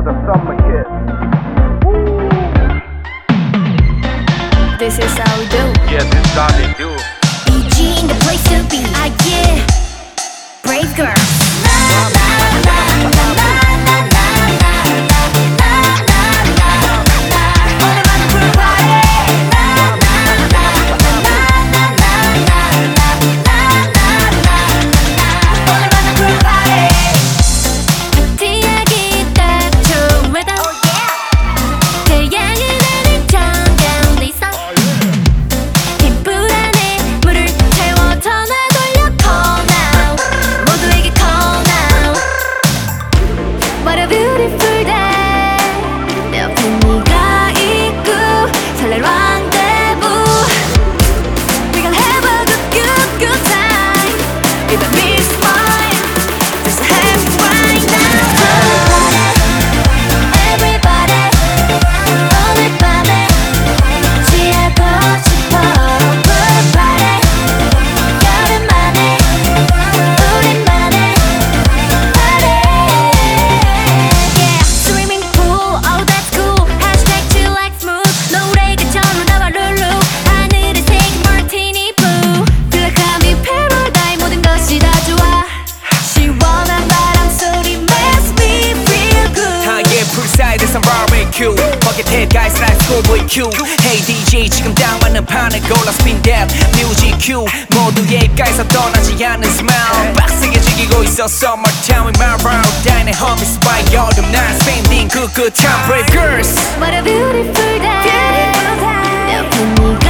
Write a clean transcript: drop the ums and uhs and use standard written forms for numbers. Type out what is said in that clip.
another summer kiss. This is how we do. Yeah, this is how they do. EG in the place to be. I get brave girl. Bucket head guys like schoolboy Q. Hey DJ 지금 딱 맞는 판을 골라 spin that music cue. 모두의 입가에서 떠나지 않는 smile. 빡세게 즐기고 있어 summertime with my round. 다니는 homies by 여름 날 spending good time brave girls. What a beautiful day. 내 옆에 네가